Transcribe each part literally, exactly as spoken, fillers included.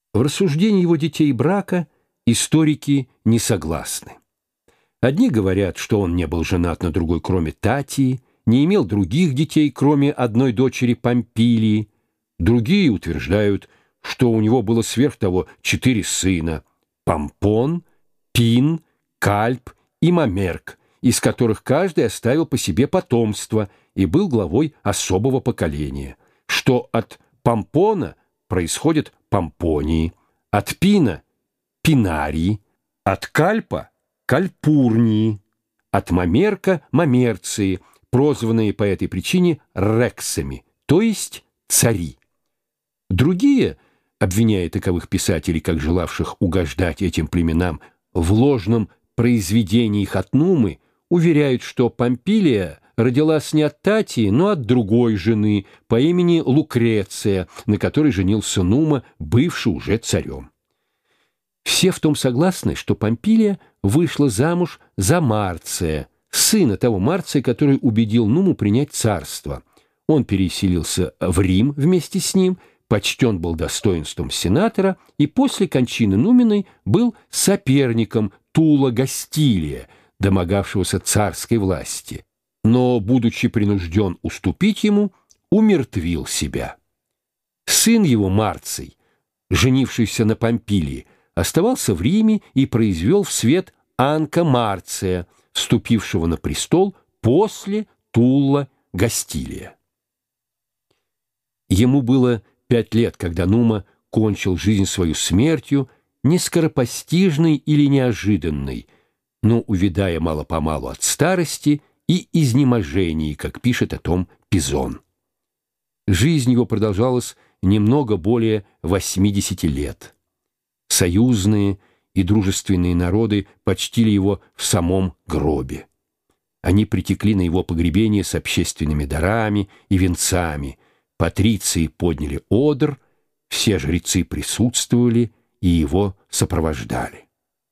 В рассуждении его детей брака историки не согласны. Одни говорят, что он не был женат на другой, кроме Татии, не имел других детей, кроме одной дочери Помпилии. Другие утверждают, что у него было сверх того четыре сына – Помпон, Пин, Кальп и Мамерк, из которых каждый оставил по себе потомство и был главой особого поколения, что от Помпона происходят Помпонии, от Пина – Пинарии, от Кальпа – Кальпурнии, от Мамерка – Мамерции, прозванные по этой причине рексами, то есть цари. Другие, обвиняя таковых писателей, как желавших угождать этим племенам в ложном произведении их от Нумы, уверяют, что Помпилия родилась не от Татии, но от другой жены по имени Лукреция, на которой женился Нума, бывший уже царем. Все в том согласны, что Помпилия вышла замуж за Марция, сына того Марция, который убедил Нуму принять царство. Он переселился в Рим вместе с ним, почтен был достоинством сенатора и после кончины Нуминой был соперником Тула Гастилия, домогавшегося царской власти, но, будучи принужден уступить ему, умертвил себя. Сын его Марций, женившийся на Помпилии, оставался в Риме и произвел в свет Анка Марция, вступившего на престол после Тула Гастилия. Ему было пять лет, когда Нума кончил жизнь свою смертью, не скоропостижной или неожиданной, но увядая мало-помалу от старости и изнеможений, как пишет о том Пизон. Жизнь его продолжалась немного более восьмидесяти лет. Союзные и дружественные народы почтили его в самом гробе. Они притекли на его погребение с общественными дарами и венцами, патриции подняли одр, все жрецы присутствовали и его сопровождали.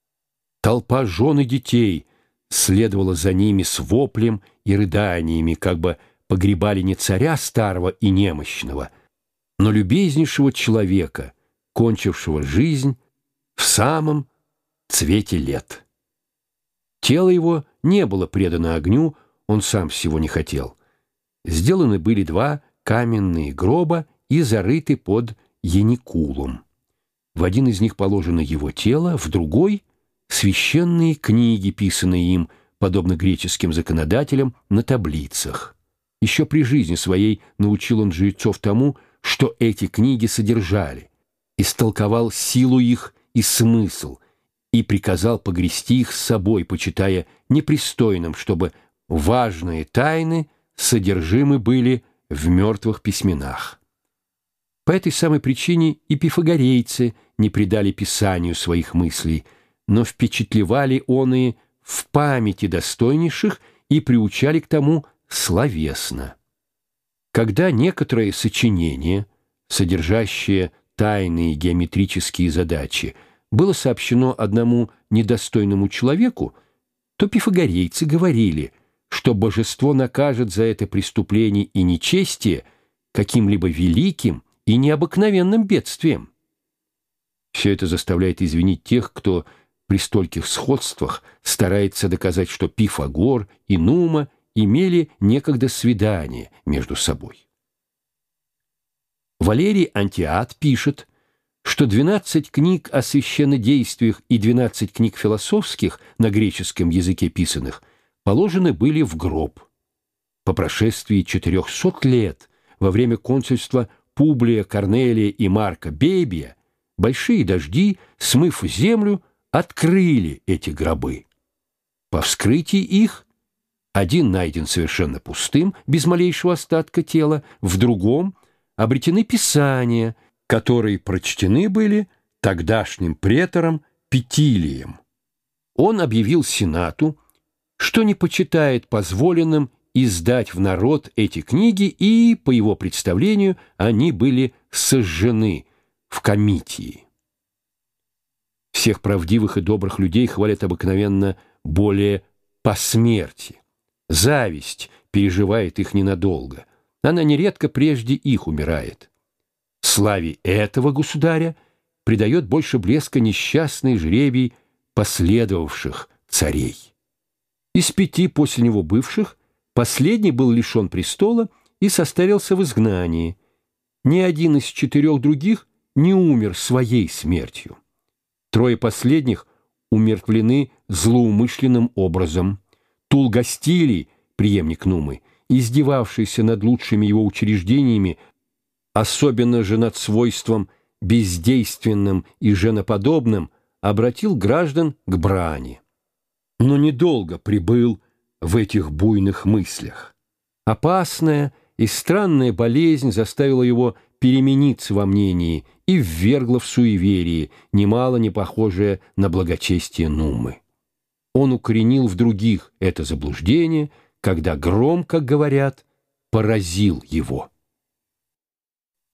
Толпа жен и детей следовала за ними с воплем и рыданиями, как бы погребали не царя старого и немощного, но любезнейшего человека, кончившего жизнь в самом цвете лет. Тело его не было предано огню, он сам всего не хотел. Сделаны были два каменные гроба и зарыты под яникулум. В один из них положено его тело, в другой — священные книги, писанные им, подобно греческим законодателям, на таблицах. Еще при жизни своей научил он жрецов тому, что эти книги содержали, истолковал силу их и смысл, и приказал погрести их с собой, почитая непристойным, чтобы важные тайны содержимы были в мертвых письменах. По этой самой причине и пифагорейцы не придали писанию своих мыслей, но впечатлевали оные в памяти достойнейших и приучали к тому словесно. Когда некоторые сочинения, содержащие тайные геометрические задачи, было сообщено одному недостойному человеку, то пифагорейцы говорили, что божество накажет за это преступление и нечестие каким-либо великим и необыкновенным бедствием. Все это заставляет извинить тех, кто при стольких сходствах старается доказать, что Пифагор и Нума имели некогда свидание между собой. Валерий Антиат пишет, что двенадцать книг о священнодействиях и двенадцать книг философских на греческом языке писанных положены были в гроб. По прошествии четырехсот лет, во время консульства Публия Корнелия и Марка Бебия, большие дожди, смыв землю, открыли эти гробы. По вскрытии их один найден совершенно пустым, без малейшего остатка тела, в другом обретены писания, которые прочтены были тогдашним претором Петилием. Он объявил Сенату, что не почитает позволенным издать в народ эти книги, и, по его представлению, они были сожжены в комитии. Всех правдивых и добрых людей хвалят обыкновенно более по смерти. Зависть переживает их ненадолго. Она нередко прежде их умирает. Славе этого государя придает больше блеска несчастный жребий последовавших царей. Из пяти после него бывших последний был лишен престола и состарился в изгнании. Ни один из четырех других не умер своей смертью. Трое последних умертвлены злоумышленным образом. Тул Гастилий, преемник Нумы, издевавшийся над лучшими его учреждениями, особенно же над свойством бездейственным и женоподобным, обратил граждан к брани. Но недолго пребыл в этих буйных мыслях. Опасная и странная болезнь заставила его перемениться во мнении и ввергла в суеверие, немало не похожее на благочестие Нумы. Он укоренил в других это заблуждение, когда гром, как говорят, поразил его.